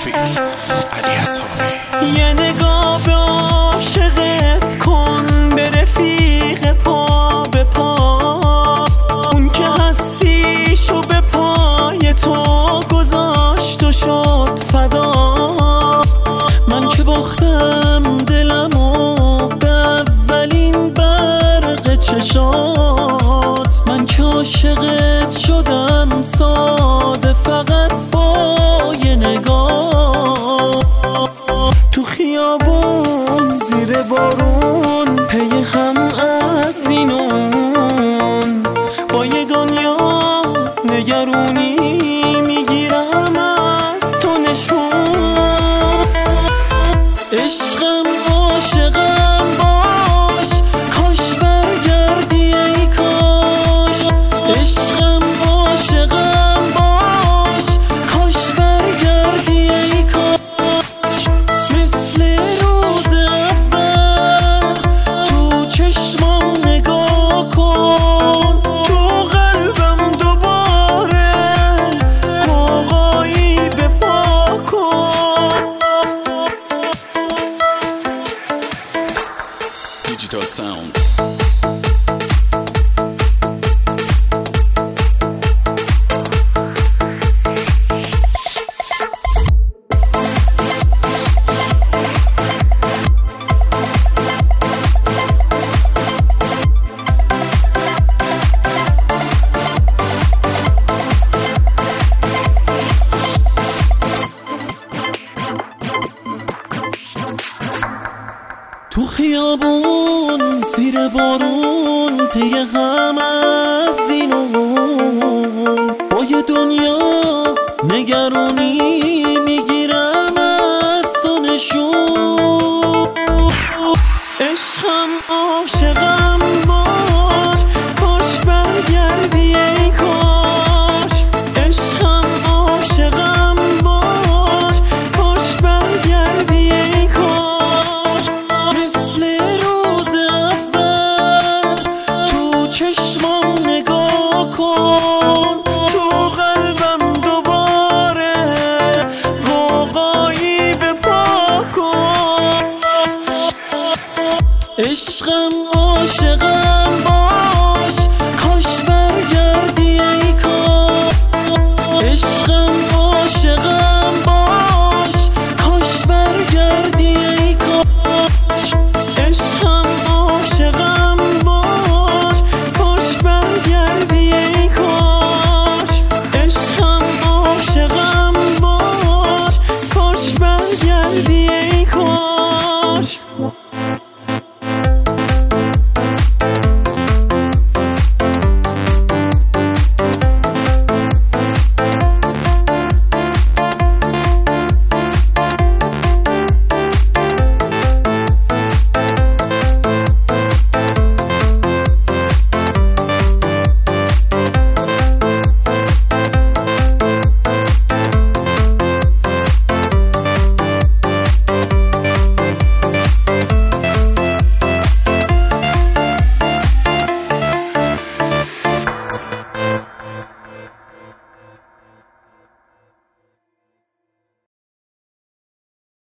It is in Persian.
فیت علی اصحابی. یه نگاه به عاشقت کن، به رفیق پا به پا، اون که هستیشو به پای تو گذاشت و شد فدا. من که باختم دلمو به اولین برق چشات، من که عاشقت شدم ساده فقط با یه نگاه. تو خیابون زیر بارون پی هم از این اون، با یه دنیا نگرونی میگیرم از تو نشون. عشقم عاشقم باش، کاش برگردی ای کاش. عشقم عاشقم باش، کاش برگردی ای کاش. مثل روز اول تو چشمام نگاه کن، تو قلبم دوباره قوقایی به پا کن. دیجیتال ساوند. تو خیابون زیر بارون پی هم از این اون، با یه دنیا نگرونی میگیرم از تو نشون. عشقم عاشقم باش، کاش برگردی ای کاش. عشقم عاشقم باش، کاش برگردی ای کاش. مثل روز اول تو چشمام نگاه کن، تو قلبم دوباره قوقایی به پا کن. عشقم عاشقم